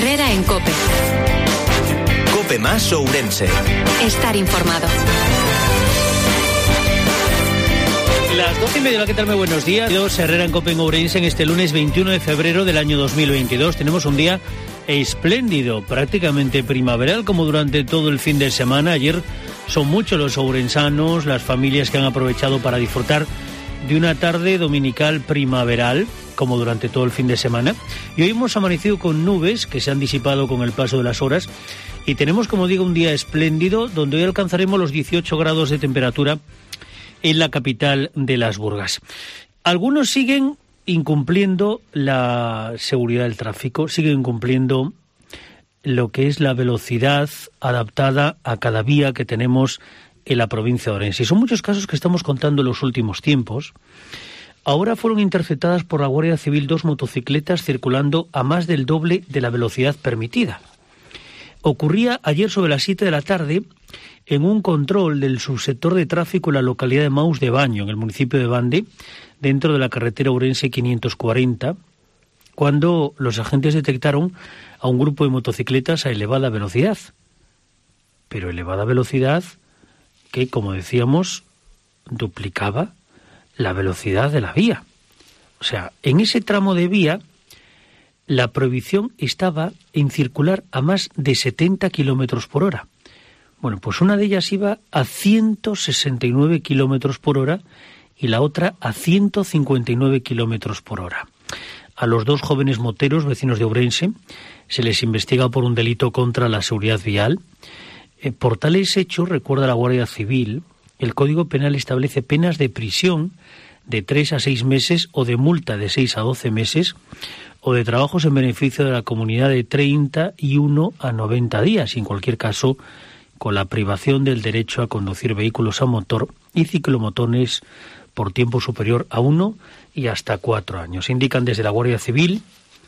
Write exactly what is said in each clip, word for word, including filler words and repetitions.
Herrera en COPE. COPE más Ourense. Estar informado. Las doce y media, ¿qué tal? Muy buenos días. Yo, Herrera en COPE en Ourense, en este lunes veintiuno de febrero del año dos mil veintidós. Tenemos un día espléndido, prácticamente primaveral, como durante todo el fin de semana. Ayer son muchos los ourensanos, las familias que han aprovechado para disfrutar de una tarde dominical primaveral, como durante todo el fin de semana. Y hoy hemos amanecido con nubes que se han disipado con el paso de las horas. Y tenemos, como digo, un día espléndido, donde hoy alcanzaremos los dieciocho grados de temperatura en la capital de Las Burgas. Algunos siguen incumpliendo la seguridad del tráfico, siguen incumpliendo lo que es la velocidad adaptada a cada vía que tenemos en la provincia de Ourense. Y son muchos casos que estamos contando en los últimos tiempos. Ahora fueron interceptadas por la Guardia Civil dos motocicletas circulando a más del doble de la velocidad permitida. Ocurría ayer sobre las siete de la tarde en un control del subsector de tráfico en la localidad de Maus de Baño, en el municipio de Bande, dentro de la carretera Ourense quinientos cuarenta, cuando los agentes detectaron a un grupo de motocicletas a elevada velocidad. Pero elevada velocidad que, como decíamos, duplicaba la velocidad de la vía. O sea, en ese tramo de vía, la prohibición estaba en circular a más de setenta kilómetros por hora. Bueno, pues una de ellas iba a ciento sesenta y nueve kilómetros por hora y la otra a ciento cincuenta y nueve kilómetros por hora. A los dos jóvenes moteros, vecinos de Ourense, se les investiga por un delito contra la seguridad vial. Eh, por tales hechos, recuerda la Guardia Civil, el Código Penal establece penas de prisión de tres a seis meses o de multa de seis a doce meses o de trabajos en beneficio de la comunidad de treinta y uno a noventa días, y en cualquier caso con la privación del derecho a conducir vehículos a motor y ciclomotones por tiempo superior a uno y hasta cuatro años. Indican desde la Guardia Civil,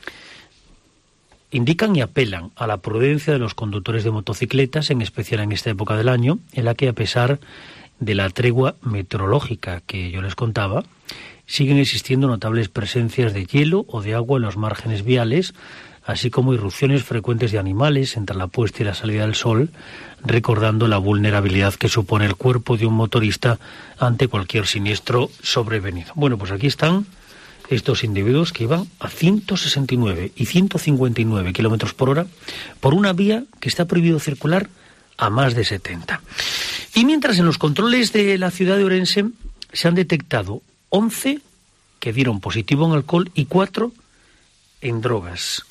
indican y apelan a la prudencia de los conductores de motocicletas, en especial en esta época del año, en la que, a pesar de la tregua meteorológica que yo les contaba, siguen existiendo notables presencias de hielo o de agua en los márgenes viales, así como irrupciones frecuentes de animales entre la puesta y la salida del sol, recordando la vulnerabilidad que supone el cuerpo de un motorista ante cualquier siniestro sobrevenido. Bueno, pues aquí están estos individuos que iban a ciento sesenta y nueve y ciento cincuenta y nueve kilómetros por hora por una vía que está prohibido circular a más de setenta. Y mientras, en los controles de la ciudad de Ourense se han detectado once que dieron positivo en alcohol y cuatro en drogas.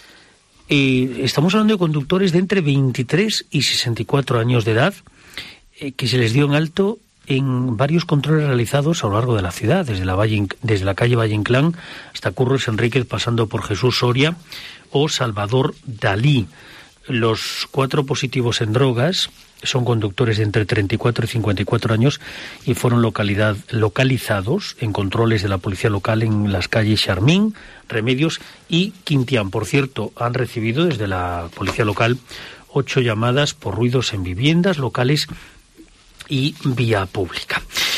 Eh, estamos hablando de conductores de entre veintitrés y sesenta y cuatro años de edad, eh, que se les dio en alto en varios controles realizados a lo largo de la ciudad, desde la, Valle, desde la calle Valle Inclán hasta Curros Enríquez, pasando por Jesús Soria o Salvador Dalí. Los cuatro positivos en drogas son conductores de entre treinta y cuatro y cincuenta y cuatro años y fueron localidad, localizados en controles de la policía local en las calles Charmín, Remedios y Quintián. Por cierto, han recibido desde la policía local ocho llamadas por ruidos en viviendas locales y vía pública.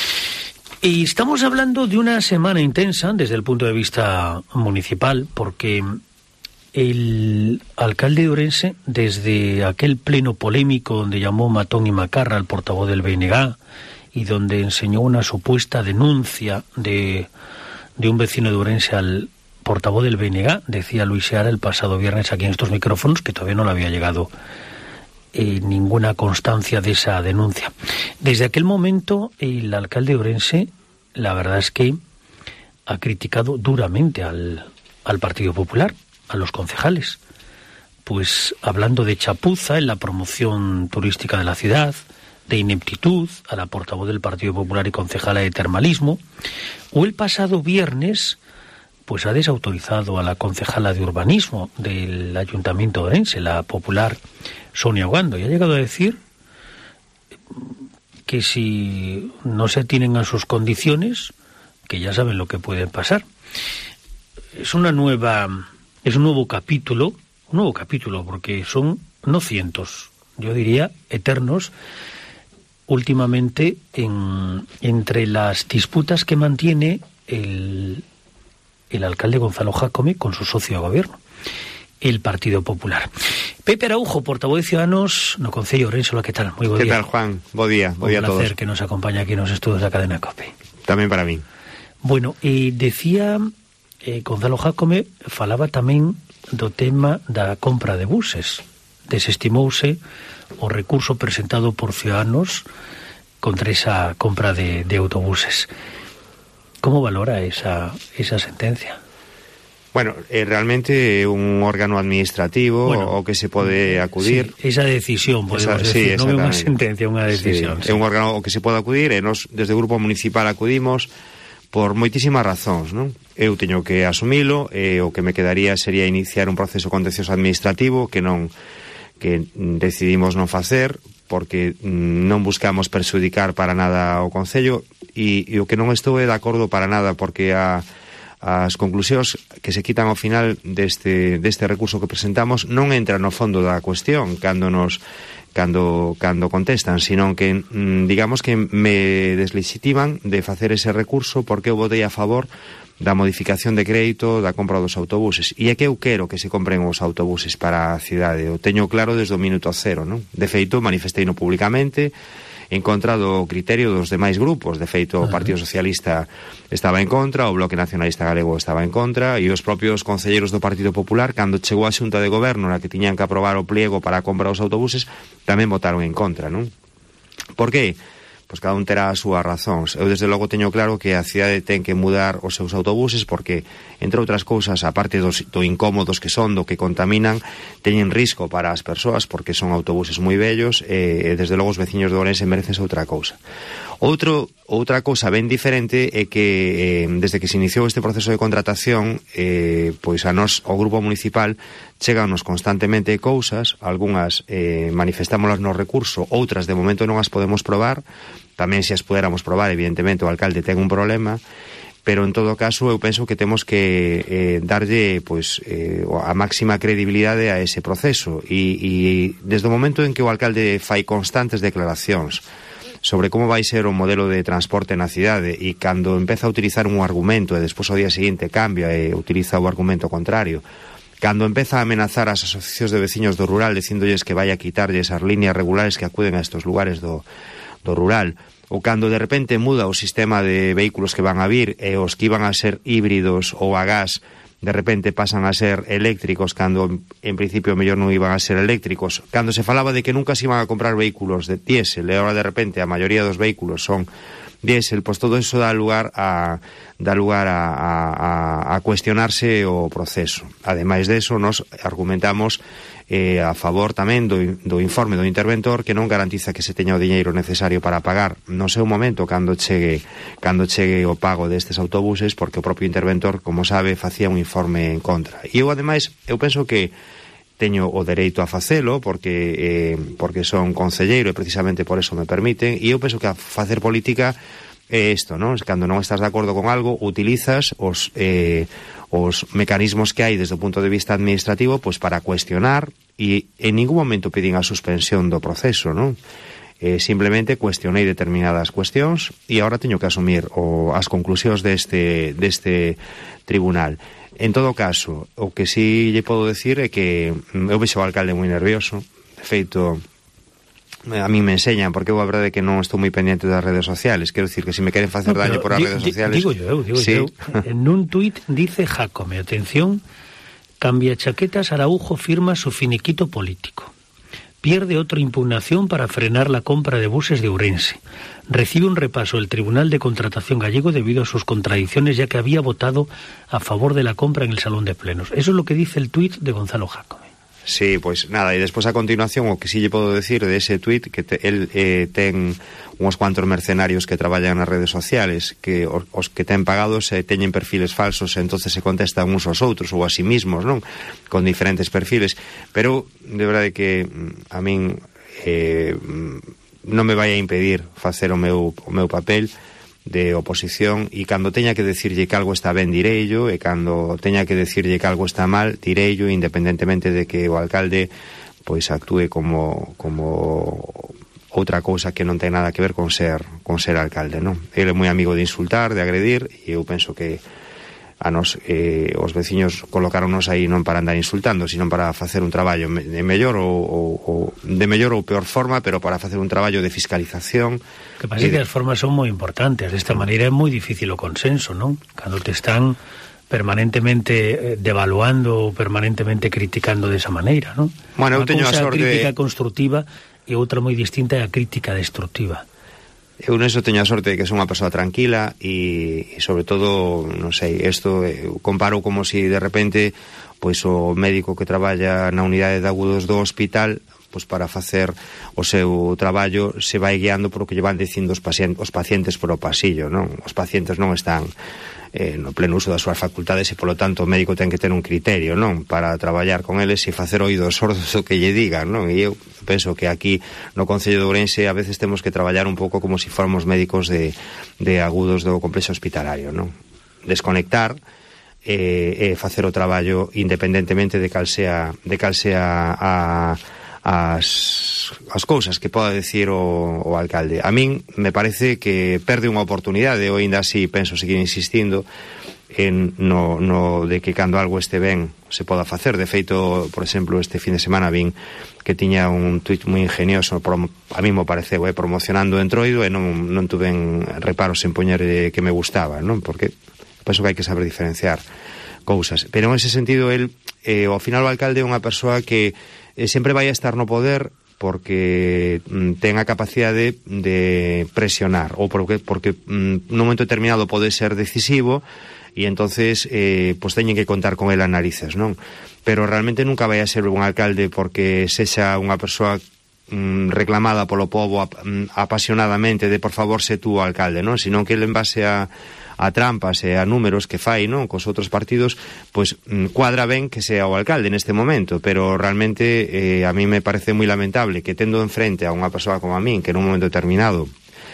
Y estamos hablando de una semana intensa desde el punto de vista municipal, porque el alcalde de Ourense, desde aquel pleno polémico donde llamó matón y macarra al portavoz del B N G y donde enseñó una supuesta denuncia de, de un vecino de Ourense al portavoz del B N G, decía Luis Seara el pasado viernes aquí en estos micrófonos que todavía no le había llegado eh, ninguna constancia de esa denuncia. Desde aquel momento el alcalde de Ourense, la verdad es que ha criticado duramente al, al Partido Popular, a los concejales, pues hablando de chapuza en la promoción turística de la ciudad, de ineptitud a la portavoz del Partido Popular y concejala de termalismo, o el pasado viernes pues ha desautorizado a la concejala de urbanismo del Ayuntamiento de Ourense, la popular Sonia Ogando, y ha llegado a decir que si no se atienen a sus condiciones, que ya saben lo que puede pasar. Es una nueva Es un nuevo capítulo, un nuevo capítulo, porque son no cientos, yo diría eternos, últimamente en, entre las disputas que mantiene el, el alcalde Gonzalo Jácome con su socio de gobierno. el Partido Popular. Pepe Araujo, portavoz de Ciudadanos no Concello de Ourense. Hola, ¿qué tal? Muy buen día. ¿Qué tal, Juan? Buen día, buen día a todos. Un placer que nos acompaña aquí nos estudios da Cadena COPE. Tamén para mí. Bueno, e decía eh, Gonzalo Jácome, falaba tamén do tema da compra de buses. Desestimouse o recurso presentado por Ciudadanos contra esa compra de, de autobuses. ¿Cómo valora esa, esa sentencia? Bueno, eh, realmente é un órgano administrativo bueno, o que se pode acudir. Sí, esa decisión, podemos esa, decir, sí, non é unha sentencia, unha decisión. Sí, sí. É un órgano o que se pode acudir e nos, desde o Grupo Municipal acudimos por moitísimas razóns, non? Eu teño que asumilo e o que me quedaría sería iniciar un proceso contencioso administrativo que non que decidimos non facer porque non buscamos perxudicar para nada o Concello e, e o que non estou é de acordo para nada porque a as conclusións que se quitan ao final deste, deste recurso que presentamos non entran no fondo da cuestión cando nos cando, cando contestan, sino que digamos que me deslegitiman de facer ese recurso porque eu votei a favor da modificación de crédito da compra dos autobuses e é que eu quero que se compren os autobuses para a cidade, o teño claro desde o minuto cero, non? De feito, manifestei no públicamente en contra do criterio dos demais grupos. De feito, o Partido Socialista estaba en contra, o Bloque Nacionalista Galego estaba en contra, e os propios concelleiros do Partido Popular, cando chegou a Xunta de Goberno na que tiñan que aprobar o pliego para a compra dos autobuses, tamén votaron en contra, non? Por que? Pois cada un terá as súas razóns. Eu desde logo teño claro que a cidade ten que mudar os seus autobuses porque, entre outras cousas, a parte dos, do incómodos que son, do que contaminan, teñen risco para as persoas porque son autobuses moi vellos e, desde logo, os veciños de Ourense merecen outra cousa. Outro, outra cousa ben diferente é que eh, desde que se iniciou este proceso de contratación eh, pois a nos, o Grupo Municipal cheganos constantemente cousas, algunhas eh, manifestámolas no recurso, outras de momento non as podemos probar, tamén se as puderamos probar, evidentemente o alcalde ten un problema, pero en todo caso eu penso que temos que eh, darlle pois, eh, a máxima credibilidade a ese proceso e, e desde o momento en que o alcalde fai constantes declaracións sobre como vai ser o modelo de transporte na cidade e cando empeza a utilizar un argumento e despois ao día seguinte cambia e utiliza o argumento contrario, cando empeza a amenazar as asociacións de veciños do rural dicíndolles que vai a quitarlle esas líneas regulares que acuden a estos lugares do, do rural, ou cando de repente muda o sistema de vehículos que van a vir e os que iban a ser híbridos ou a gas de repente pasan a ser eléctricos cando en principio mellor non iban a ser eléctricos, cando se falaba de que nunca se iban a comprar vehículos de diésel e agora de repente a maioría dos vehículos son diésel, pois todo eso dá lugar a dá lugar a, a, a cuestionarse o proceso. Ademais de eso, nos argumentamos eh, a favor tamén do, do informe do interventor que non garantiza que se teña o diñeiro necesario para pagar no seu momento cando chegue cando chegue o pago destes autobuses, porque o propio interventor, como sabe, facía un informe en contra. E eu, ademais, eu penso que teño o dereito a facelo porque eh, porque son concelleiro e precisamente por eso me permiten, e eu penso que a facer política é isto, non? Cando non estás de acordo con algo, utilizas os eh, os mecanismos que hai desde o punto de vista administrativo pois para cuestionar e en ningún momento pedín a suspensión do proceso, non? Eh, simplemente cuestionei determinadas cuestións e agora teño que asumir o, as conclusións deste, deste tribunal. En todo caso, o que sí lle podo decir é que eu vexo o alcalde moi nervioso. De feito, a mí me enseñan, porque eu a verdade é que non estou moi pendiente das redes sociales. Quero dicir que se me queren facer no, daño por as di, redes sociales... Digo yo, digo sí. yo. En un tuit dice Jácome, atención, cambia chaquetas, Araujo firma su finiquito político. Pierde otra impugnación para frenar la compra de buses de Ourense. Recibe un repaso el Tribunal de Contratación gallego debido a sus contradicciones, ya que había votado a favor de la compra en el Salón de Plenos. Eso es lo que dice el tuit de Gonzalo Jácome. Sí, pois nada, e despois a continuación o que sí lle podo decir de ese tuit que te, el eh, ten uns cuantos mercenarios que traballan nas redes sociales que os, os que ten pagados eh, teñen perfiles falsos, entonces se contestan uns aos outros ou a sí mismos, non? Con diferentes perfiles, pero de verdade que a min eh, non me vai a impedir facer o meu, o meu papel de oposición e cando teña que decirlle que algo está ben direillo e cando teña que decirlle que algo está mal direillo, independentemente de que o alcalde pois actúe como como outra cousa que non ten nada que ver con ser con ser alcalde, non? Ele é moi amigo de insultar, de agredir e eu penso que a nos, eh, os veciños colocáronos aí non para andar insultando, sino para facer un traballo de mellor ou, ou, ou de mellor ou peor forma, pero para facer un traballo de fiscalización. Que pasa que as formas son moi importantes, desta maneira é moi difícil o consenso, non? Cando te están permanentemente devaluando ou permanentemente criticando desa maneira, non? Bueno, eu teño a sorte... Unha crítica constructiva e outra moi distinta é a crítica destructiva. Eu neso teño a sorte de que son unha persoa tranquila e, e sobre todo, non sei, isto eu comparo como si de repente pois o médico que traballa na unidade de agudos do hospital, pois para facer o seu traballo se vai guiando por o que lle van dicindo os pacientes, os pacientes por o pasillo, non? Os pacientes non están eh, no pleno uso das súas facultades e, polo tanto, o médico ten que ter un criterio, non? Para traballar con eles e facer oídos sordos o que lle digan, non? E eu penso que aquí no Concello de Ourense a veces temos que traballar un pouco como se si fóramos médicos de, de agudos do complexo hospitalario, non? Desconectar e, e facer o traballo independentemente de cal sea, de cal sea a as, as cousas que poda decir o, o alcalde. A min me parece que perde unha oportunidade, eu ainda así penso seguir insistindo en no, no de que cando algo este ben se poda facer. De feito, por exemplo, este fin de semana vin que tiña un tuit moi ingenioso, prom, a mí me pareceu, eh, promocionando o Entroido, e non, non tuven reparos en poñer eh, que me gustaba, non? Porque penso que hai que saber diferenciar cousas. Pero en ese sentido, el, eh, ao final o alcalde é unha persoa que eh, sempre vai a estar no poder porque mm, ten a capacidade de presionar, ou porque, porque mm, nun momento determinado pode ser decisivo e entonces eh, pues teñen que contar con el a narices, non? Pero realmente nunca vai a ser un alcalde porque sexa unha persoa mm, reclamada polo povo ap mm, apasionadamente de por favor se tú o alcalde, non? Sino que ele en base a a trampas e a números que fai, non, cos outros partidos, pois cuadra ben que sea o alcalde neste momento, pero realmente eh, a mí me parece moi lamentable que tendo enfrente a unha persoa como a min, que nun momento determinado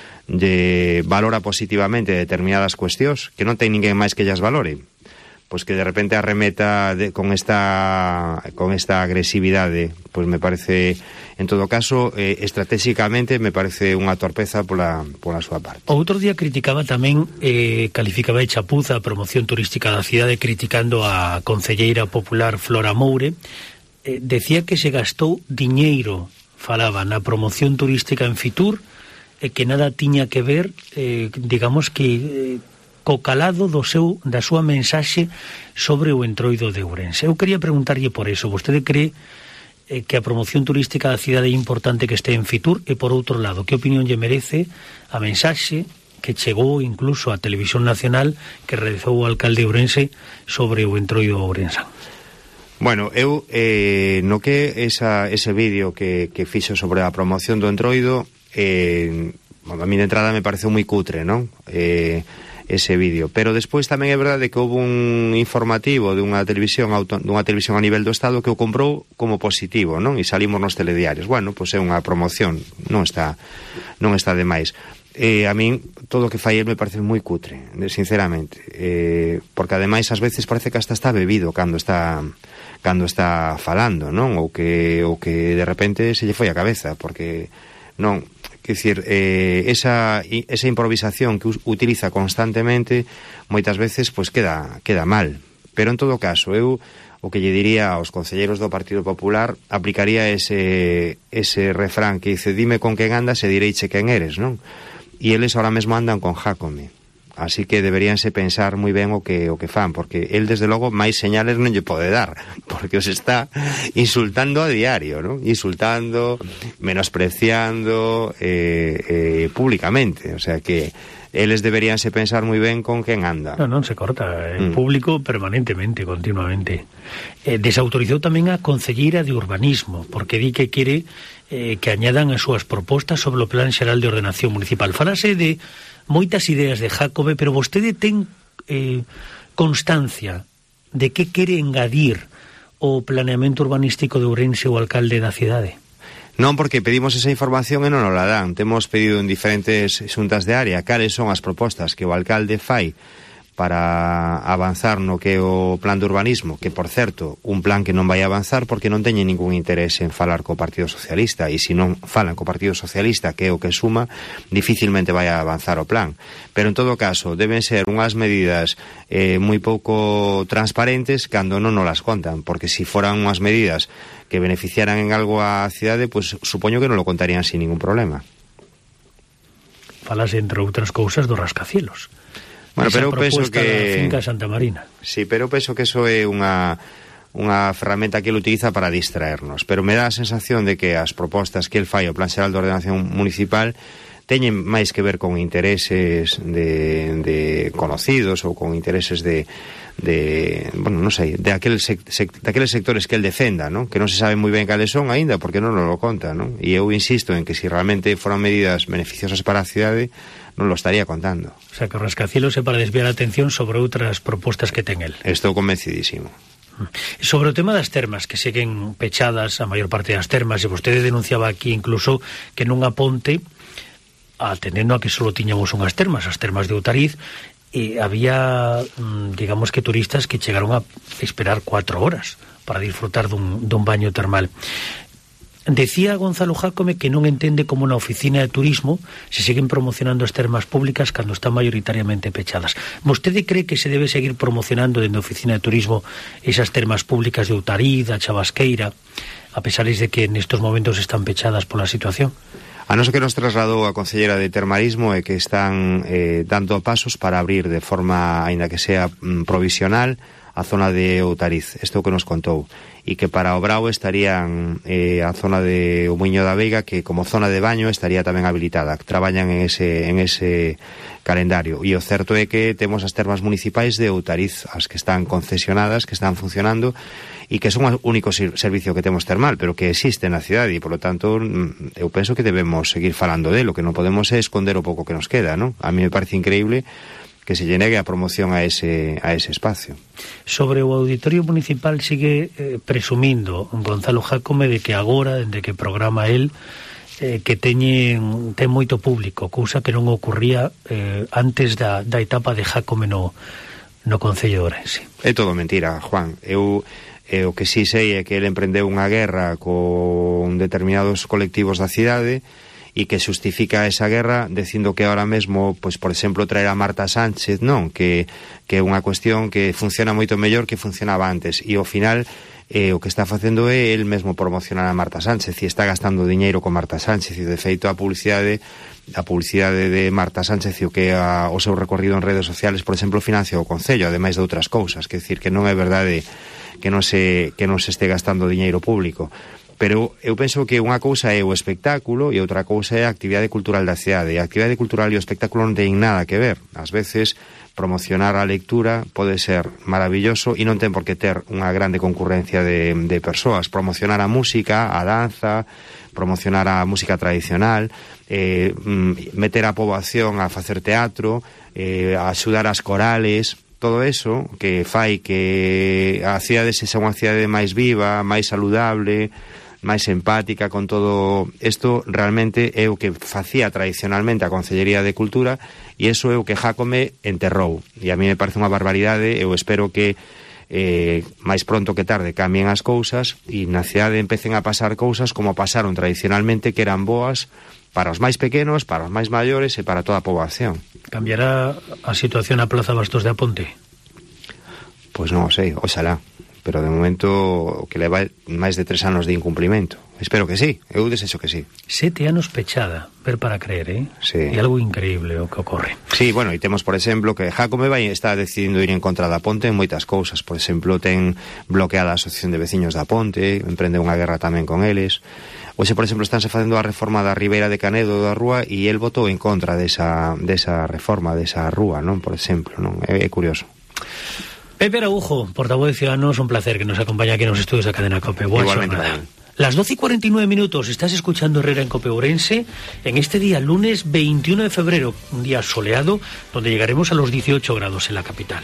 de valora positivamente determinadas cuestións, que non ten ninguén máis que ellas valore, pois que de repente arremeta de, con esta con esta agresividade, pois me parece, en todo caso, eh, estratégicamente me parece unha torpeza pola, pola súa parte. O outro día criticaba tamén, eh, calificaba de chapuza a promoción turística da cidade, criticando a concelleira popular Flora Moure. Eh, decía que se gastou diñeiro, falaba, na promoción turística en Fitur, e eh, que nada tiña que ver, eh, digamos que... Eh, co calado do seu, da súa mensaxe sobre o Entroido de Ourense. Eu quería preguntarlle por eso. Vostede cree eh, que a promoción turística da cidade é importante que este en Fitur? E por outro lado, que opinión lle merece a mensaxe que chegou incluso a Televisión Nacional que realizou o alcalde de Ourense sobre o Entroido Ourensán? Bueno, eu eh, no que esa, ese vídeo que, que fixo sobre a promoción do Entroido, eh, a mí de entrada me pareceu moi cutre, non? Eh, ese vídeo, pero despois tamén é verdade que houve un informativo de unha televisión auto, dunha televisión a nivel do Estado que o comprou como positivo, non? E salimos nos telediarios. Bueno, pois é unha promoción, non está non está de máis. Eh, a min todo o que fai el me parece moi cutre, sinceramente, eh, porque ademais ás veces parece que hasta está bebido cando está cando está falando, non? Ou que ou que de repente se lle foi a cabeza, porque non, quer dicir, eh, esa, esa improvisación que utiliza constantemente moitas veces pois queda, queda mal. Pero en todo caso, eu o que lle diría aos concelleiros do Partido Popular, aplicaría ese, ese refrán que dice dime con quen andas e direiche quen eres, non? E eles ahora mesmo andan con Jácome. Así que deberíanse pensar moi ben o que o que fan, porque el desde logo máis señales non lle pode dar, porque os está insultando a diario, ¿no? Insultando, menospreciando eh, eh, públicamente, o sea que eles deberíanse pensar moi ben con quen anda. Non, non se corta, en mm. público permanentemente, continuamente. Eh, desautorizou tamén a concelleira de urbanismo, porque di que quere eh, que añadan as súas propostas sobre o Plan Xeral de Ordenación Municipal. Falase de moitas ideas de Jácome, pero vostede ten eh, constancia de que quere engadir o planeamento urbanístico de Ourense o alcalde da cidade? Non, porque pedimos esa información e non nos la dan. Temos pedido en diferentes xuntas de área cales son as propostas que o alcalde fai para avanzar no que é o plan de urbanismo, que, por certo, un plan que non vai avanzar porque non teñen ningún interese en falar co Partido Socialista, e se non falan co Partido Socialista, que é o que suma, dificilmente vai a avanzar o plan. Pero, en todo caso, deben ser unhas medidas eh, moi pouco transparentes cando non nos las contan, porque se foran unhas medidas que beneficiaran en algo a cidade, pues supoño que non lo contarían sin ningún problema. Falas, entre outras cousas, do rascacielos. Bueno, pero eu penso que da finca Santa Marina. Sí, pero eu penso que eso é unha unha ferramenta que ele utiliza para distraernos, pero me dá a sensación de que as propostas que el fai o Plan Xeral de Ordenación Municipal teñen máis que ver con intereses de, de conocidos ou con intereses de, de bueno, non sei, de, aquel sec, sec, de aqueles sectores que el defenda, ¿no? Que non se sabe moi ben cales son aínda porque non nos lo conta, ¿no? E eu insisto en que se si realmente foran medidas beneficiosas para a cidade, non lo estaría contando. O sea, que o rascacielos é para desviar a atención sobre outras propostas que ten el. Estou convencidísimo. Sobre o tema das termas, que seguen pechadas a maior parte das termas, e vostede denunciaba aquí incluso que nunha ponte, atendendo a que só tiñamos unhas termas, as termas de Outariz, e había, digamos que turistas que chegaron a esperar cuatro horas para disfrutar dun, dun baño termal. Decía Gonzalo Jácome que non entende como na oficina de turismo se seguen promocionando as termas públicas cando están maioritariamente pechadas. Vostede cree que se debe seguir promocionando dende a oficina de turismo esas termas públicas de Outariz, a Chavasqueira, a pesar de que nestos momentos están pechadas pola situación? A noso que nos trasladou a Concelleira de Termarismo é que están eh, dando pasos para abrir de forma, aínda que sea mm, provisional, a zona de Outariz. Isto que nos contou. E que para o Brao estarían eh, a zona de o Muiño da Veiga, que como zona de baño estaría tamén habilitada. Traballan en ese, en ese calendario. E o certo é que temos as termas municipais de Outariz, as que están concesionadas, que están funcionando, e que son o único servicio que temos termal, pero que existe na cidade, e, por lo tanto, eu penso que debemos seguir falando delo, que non podemos é esconder o pouco que nos queda, non? A mí me parece increíble que se lle negue a promoción a ese, a ese espacio. Sobre o Auditorio Municipal sigue eh, presumindo Gonzalo Jácome de que agora, dende que programa el, eh, que teñen, ten moito público, cousa que non ocurría eh, antes da, da etapa de Jácome no, no Concello de Ourense. É todo mentira, Juan. Eu... E o que sí sei é que ele emprendeu unha guerra con determinados colectivos da cidade e que justifica esa guerra dicindo que ahora mesmo, pois, por exemplo, traer a Marta Sánchez, non, que, que é unha cuestión que funciona moito mellor que funcionaba antes, e ao final eh, o que está facendo é el mesmo promocionar a Marta Sánchez e está gastando diñeiro con Marta Sánchez, e de feito a publicidade a publicidade de Marta Sánchez e o que a, o seu recorrido en redes sociales, por exemplo, financia o Concello, ademais de outras cousas, que decir que non é verdade que non se, que non se este gastando diñeiro público. Pero eu penso que unha cousa é o espectáculo e outra cousa é a actividade cultural da cidade. E a actividade cultural e o espectáculo non teñen nada que ver. Ás veces, promocionar a lectura pode ser maravilloso e non ten por que ter unha grande concurrencia de, de persoas. Promocionar a música, a danza, promocionar a música tradicional, eh, meter a poboación a facer teatro, eh, a axudar as corales... Todo eso que fai que a cidade sexa unha cidade máis viva, máis saludable, máis empática con todo isto, realmente é o que facía tradicionalmente a Concellería de Cultura, e iso é o que Jácome enterrou. E a mí me parece unha barbaridade. Eu espero que eh, máis pronto que tarde cambien as cousas e na cidade empecen a pasar cousas como pasaron tradicionalmente, que eran boas para os máis pequenos, para os máis maiores e para toda a poboación. Cambiará a situación na Plaza Bastos de Aponte? Pois non o sei, oxalá. Pero de momento o que leva máis de tres anos de incumprimento. Espero que sí, eu desexo que sí. Sete anos pechada, ver para creer, eh? Sí. É algo increíble o que ocorre. Sí, bueno, e temos, por exemplo, que Jácome vai está decidindo ir en contra da Ponte en moitas cousas. Por exemplo, ten bloqueada a Asociación de Veciños da Ponte, emprende unha guerra tamén con eles. Oxe, por exemplo, estánse facendo a reforma da Ribeira de Canedo da Rúa e el votou en contra desa, desa reforma, desa rúa, non? Por exemplo, non? É, é curioso. Pepe Araujo, portavoz de Ciudadanos, un placer que nos acompañe aquí en los estudios de Cadena COPE. Boa Igualmente. Xornada. Las doce y cuarenta y nueve minutos, estás escuchando Herrera en COPE Ourense en este día, lunes veintiuno de febrero, un día soleado, donde llegaremos a los dieciocho grados en la capital.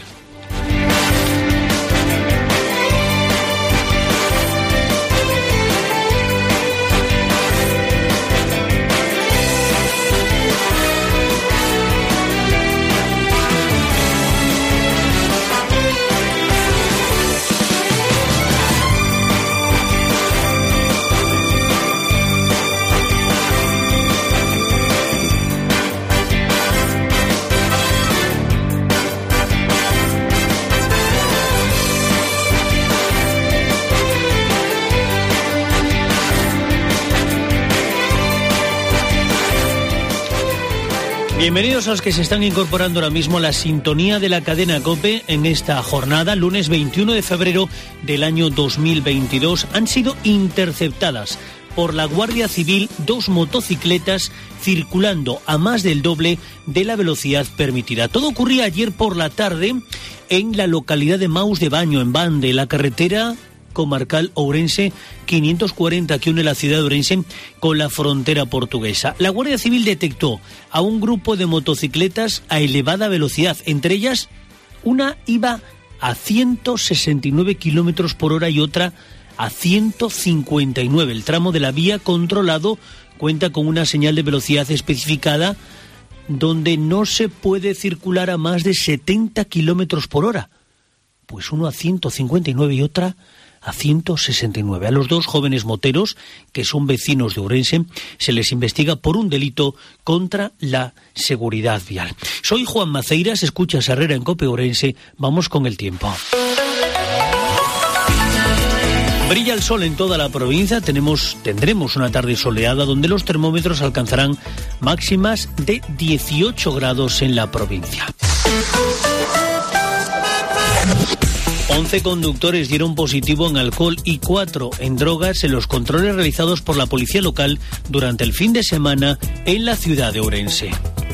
Bienvenidos a los que se están incorporando ahora mismo a la sintonía de la cadena COPE en esta jornada, lunes veintiuno de febrero del año dos mil veintidós. Han sido interceptadas por la Guardia Civil dos motocicletas circulando a más del doble de la velocidad permitida. Todo ocurría ayer por la tarde en la localidad de Maus de Baño, en Bande, la carretera comarcal Ourense quinientos cuarenta que une la ciudad de Ourense con la frontera portuguesa. La Guardia Civil detectó a un grupo de motocicletas a elevada velocidad. Entre ellas, una iba a ciento sesenta y nueve kilómetros por hora y otra a ciento cincuenta y nueve. El tramo de la vía controlado cuenta con una señal de velocidad especificada donde no se puede circular a más de setenta kilómetros por hora. Pues uno a ciento cincuenta y nueve y otra a ciento sesenta y nueve. A los dos jóvenes moteros, que son vecinos de Ourense, se les investiga por un delito contra la seguridad vial. Soy Juan Maceiras, escuchas Herrera en COPE Ourense. Vamos con el tiempo. Brilla el sol en toda la provincia, tenemos, tendremos una tarde soleada donde los termómetros alcanzarán máximas de dieciocho grados en la provincia. once conductores dieron positivo en alcohol y cuatro en drogas en los controles realizados por la policía local durante el fin de semana en la ciudad de Ourense.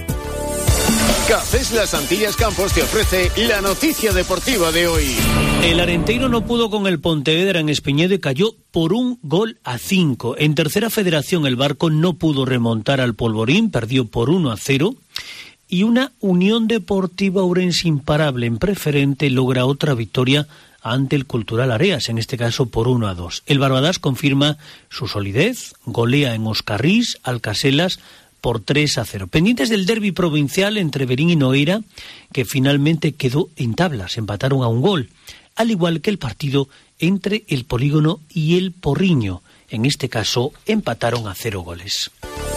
Cafés Las Antillas Campos te ofrece la noticia deportiva de hoy. El Arenteiro no pudo con el Pontevedra en Espeñedo y cayó por un gol a cinco. En tercera federación el Barco no pudo remontar al Polvorín, perdió por uno a cero. Y una Unión Deportiva Ourense imparable en preferente logra otra victoria ante el Cultural Areas, en este caso por uno a dos. El Barbadas confirma su solidez, golea en Oscarrís al Caselas por tres a cero. Pendientes del derbi provincial entre Verín y Nogueira, que finalmente quedó en tablas, empataron a un gol, al igual que el partido entre el Polígono y el Porriño. En este caso empataron a cero goles.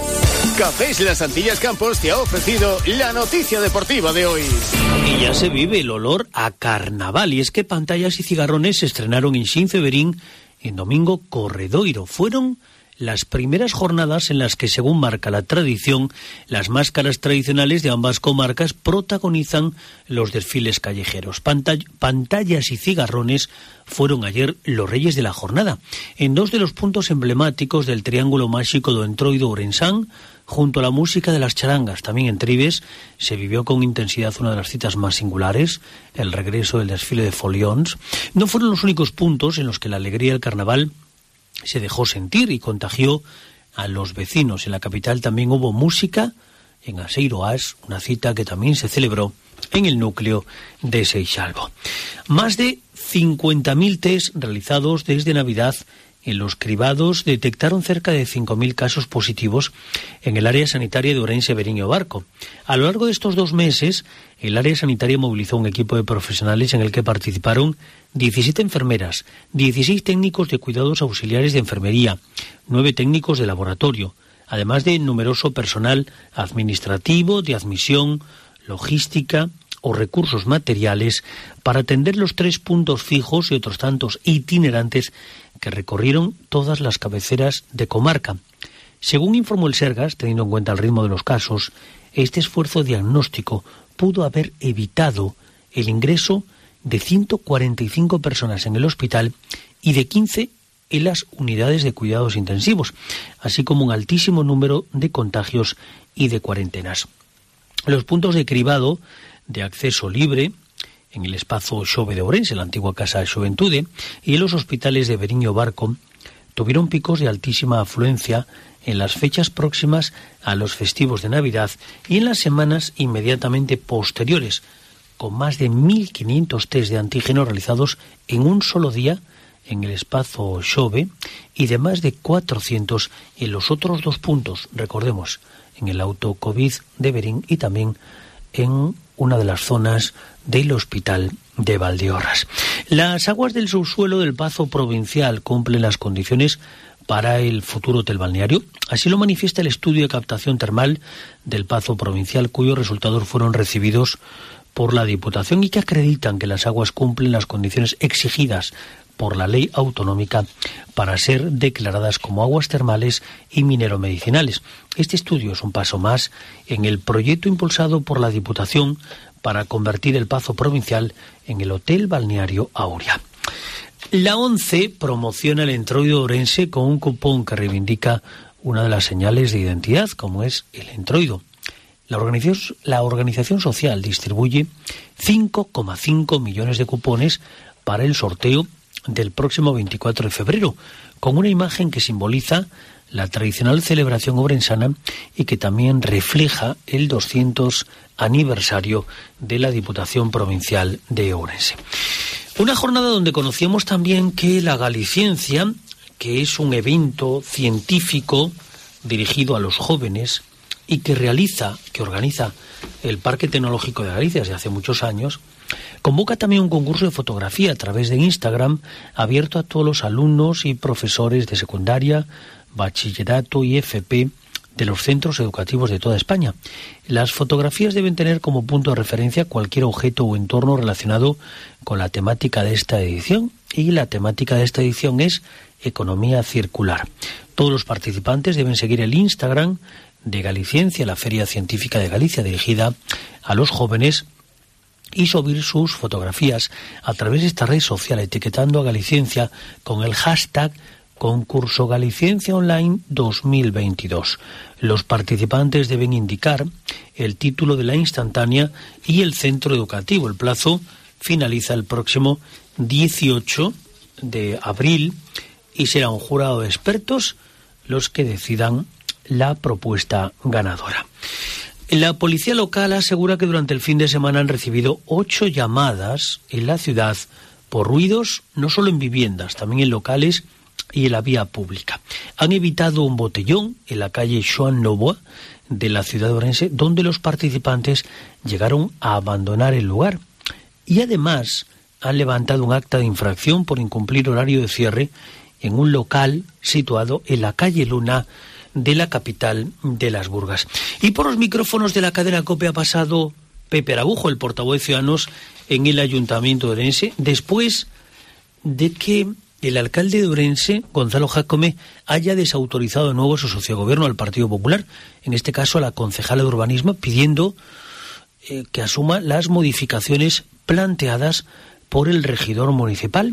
Cafés Las Antillas Campos te ha ofrecido la noticia deportiva de hoy. Y ya se vive el olor a carnaval, y es que Pantallas y Cigarrones se estrenaron en Xinzo e Verín en domingo Corredoiro. Fueron las primeras jornadas en las que, según marca la tradición, las máscaras tradicionales de ambas comarcas protagonizan los desfiles callejeros. Pantall- Pantallas y Cigarrones fueron ayer los reyes de la jornada, en dos de los puntos emblemáticos del triángulo máxico do Entroido Ourensán, junto a la música de las charangas. También en Tribes se vivió con intensidad una de las citas más singulares, el regreso del desfile de folions. No fueron los únicos puntos en los que la alegría del carnaval se dejó sentir y contagió a los vecinos. En la capital también hubo música en Aseiroas, una cita que también se celebró en el núcleo de Seixalbo. Más de cincuenta mil test realizados desde Navidad en los cribados detectaron cerca de cinco mil casos positivos en el área sanitaria de Ourense, Verín y Barco. A lo largo de estos dos meses, el área sanitaria movilizó un equipo de profesionales en el que participaron diecisiete enfermeras, dieciséis técnicos de cuidados auxiliares de enfermería, nueve técnicos de laboratorio, además de numeroso personal administrativo, de admisión, logística o recursos materiales para atender los tres puntos fijos y otros tantos itinerantes que recorrieron todas las cabeceras de comarca. Según informó el Sergas, teniendo en cuenta el ritmo de los casos, este esfuerzo diagnóstico pudo haber evitado el ingreso de ciento cuarenta y cinco personas en el hospital y de quince en las unidades de cuidados intensivos, así como un altísimo número de contagios y de cuarentenas. Los puntos de cribado de acceso libre en el espacio Xove de Ourense, la antigua Casa de Xuventude, y en los hospitales de Verín y Barco tuvieron picos de altísima afluencia en las fechas próximas a los festivos de Navidad y en las semanas inmediatamente posteriores, con más de mil quinientos test de antígeno realizados en un solo día en el espacio Xove y de más de cuatrocientos en los otros dos puntos, recordemos, en el auto COVID de Verín y también en una de las zonas del hospital de Valdeorras. Las aguas del subsuelo del Pazo Provincial cumplen las condiciones para el futuro hotel balneario. Así lo manifiesta el estudio de captación termal del Pazo Provincial, cuyos resultados fueron recibidos por la Diputación y que acreditan que las aguas cumplen las condiciones exigidas por la ley autonómica para ser declaradas como aguas termales y mineromedicinales. Este estudio es un paso más en el proyecto impulsado por la Diputación para convertir el Pazo Provincial en el Hotel Balneario Auria. La ONCE promociona el entroido de Ourense con un cupón que reivindica una de las señales de identidad, como es el entroido. La organización, la organización social distribuye cinco coma cinco millones de cupones para el sorteo del próximo veinticuatro de febrero, con una imagen que simboliza la tradicional celebración ourensana y que también refleja el doscientos aniversario de la Diputación Provincial de Ourense. Una jornada donde conocíamos también que la Galiciencia, que es un evento científico dirigido a los jóvenes y que realiza, que organiza el Parque Tecnológico de Galicia desde hace muchos años, convoca también un concurso de fotografía a través de Instagram abierto a todos los alumnos y profesores de secundaria, bachillerato y F P de los centros educativos de toda España. Las fotografías deben tener como punto de referencia cualquier objeto o entorno relacionado con la temática de esta edición, y la temática de esta edición es economía circular. Todos los participantes deben seguir el Instagram de Galiciencia, la Feria Científica de Galicia, dirigida a los jóvenes, y subir sus fotografías a través de esta red social etiquetando a Galiciencia con el hashtag Concurso Galiciencia Online dos mil veintidós. Los participantes deben indicar el título de la instantánea y el centro educativo. El plazo finaliza el próximo dieciocho de abril y será un jurado de expertos los que decidan la propuesta ganadora. La policía local asegura que durante el fin de semana han recibido ocho llamadas en la ciudad por ruidos, no solo en viviendas, también en locales y en la vía pública. Han evitado un botellón en la calle Xoán Novoa de la ciudad de Ourense, donde los participantes llegaron a abandonar el lugar. Y además han levantado un acta de infracción por incumplir horario de cierre en un local situado en la calle Luna de la capital de Las Burgas. Y por los micrófonos de la cadena COPE ha pasado Pepe Araujo, el portavoz de Ciudadanos en el Ayuntamiento de Ourense, después de que el alcalde de Ourense, Gonzalo Jácome, haya desautorizado de nuevo su socio de gobierno al Partido Popular, en este caso a la concejala de Urbanismo, pidiendo eh, que asuma las modificaciones planteadas por el regidor municipal.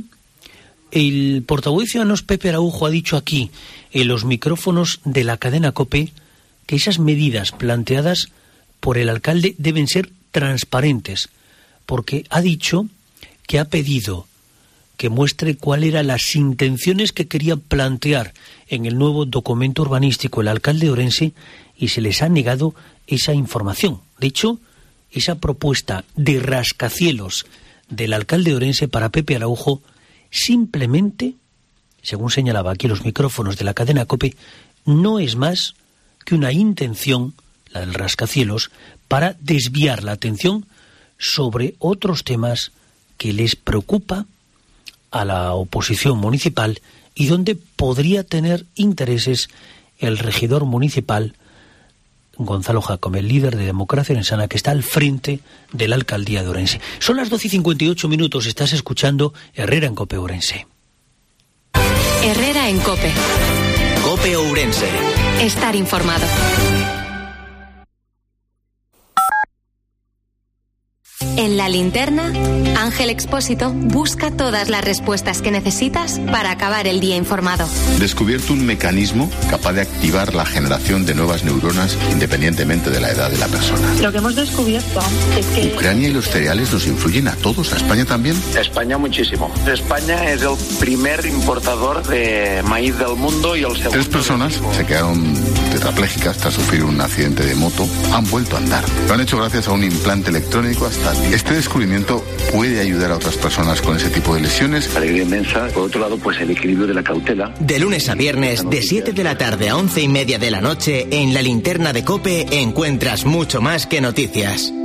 El portavoz de Ciudadanos, Pepe Araujo, ha dicho aquí, en los micrófonos de la cadena COPE, que esas medidas planteadas por el alcalde deben ser transparentes, porque ha dicho que ha pedido que muestre cuáles eran las intenciones que quería plantear en el nuevo documento urbanístico el alcalde de Ourense, y se les ha negado esa información. De hecho, esa propuesta de rascacielos del alcalde de Ourense para Pepe Araujo simplemente, según señalaba aquí los micrófonos de la cadena COPE, no es más que una intención, la del rascacielos, para desviar la atención sobre otros temas que les preocupa a la oposición municipal y donde podría tener intereses el regidor municipal Gonzalo Jácome, el líder de Democracia Orensana, que está al frente de la alcaldía de Ourense. Son las doce y cincuenta y ocho minutos, estás escuchando Herrera en COPE Ourense. Herrera en COPE. COPE Ourense. Estar informado. En La Linterna, Ángel Expósito busca todas las respuestas que necesitas para acabar el día informado. Descubierto un mecanismo capaz de activar la generación de nuevas neuronas independientemente de la edad de la persona. Lo que hemos descubierto es que ¿Ucrania y los cereales nos influyen a todos? ¿A España también? España muchísimo. España es el primer importador de maíz del mundo y el segundo. Tres personas se quedaron tetraplégicas tras sufrir un accidente de moto. Han vuelto a andar. Lo han hecho gracias a un implante electrónico hasta Este descubrimiento puede ayudar a otras personas con ese tipo de lesiones. Alegría inmensa. Por otro lado, pues el equilibrio de la cautela. De lunes a viernes, de siete de la tarde a once y media de la noche, en La Linterna de COPE encuentras mucho más que noticias.